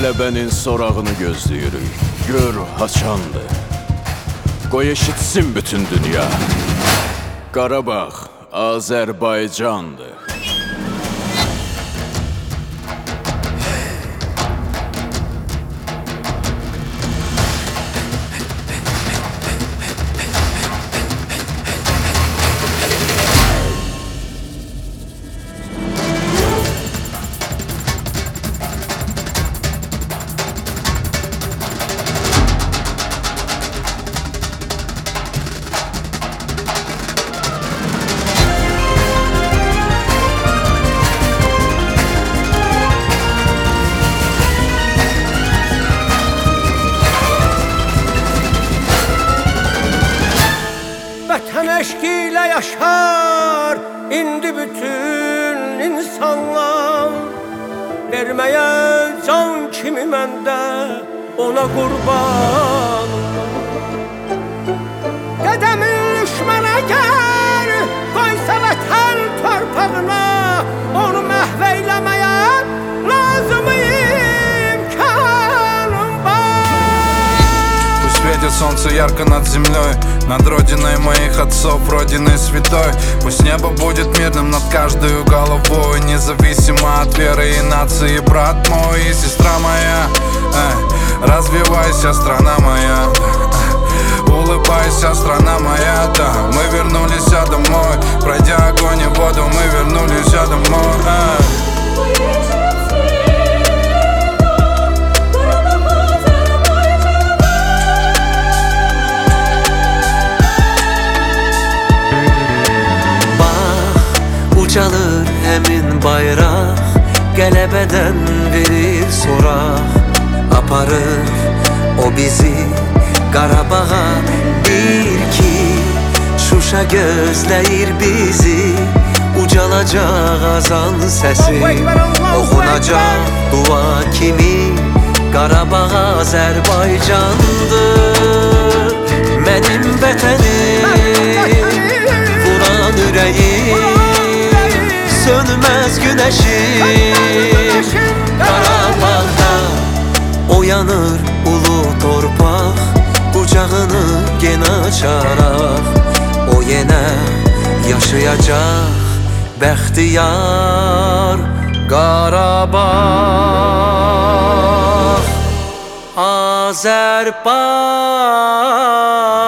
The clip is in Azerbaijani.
Qələbənin sorağını gözləyirik. Gör haçandır. Qoy eşitsin bütün dünya. Qarabağ Azərbaycandır. Vətən eşqiyle yaşar indi bütün insanlar. Vermeye can kimi məndə ona qurban. Qədəmin düşmənə gəl, qoysa vətən torpağına, onu məhv eyləməyə lazım imkanım var. Пусть светит солнце ярко над землей, над родиной моих отцов, родиной святой. Пусть небо будет мирным над каждой головой, независимо от веры и нации, брат мой и сестра моя. Развивайся, страна моя, улыбайся, страна моя, да. Мы вернулись домой, пройдя огонь и воду, мы вернулись домой. Ucalır həmin bayraq, qələbədən verir soraq. Aparır o bizi Qarabağa, bir ki Şuşa gözləyir bizi. Ucalacaq azan səsi, oxunacaq dua kimi. Qarabağ Azərbaycandır, mənim vətənim, vuran ürəyim, sönmez güneşim. Qarabağda oyanır ulu torpaq, qucağını gen açaraq. O yenə yaşayacaq bəxtiyar Qarabağ Azərbaycan.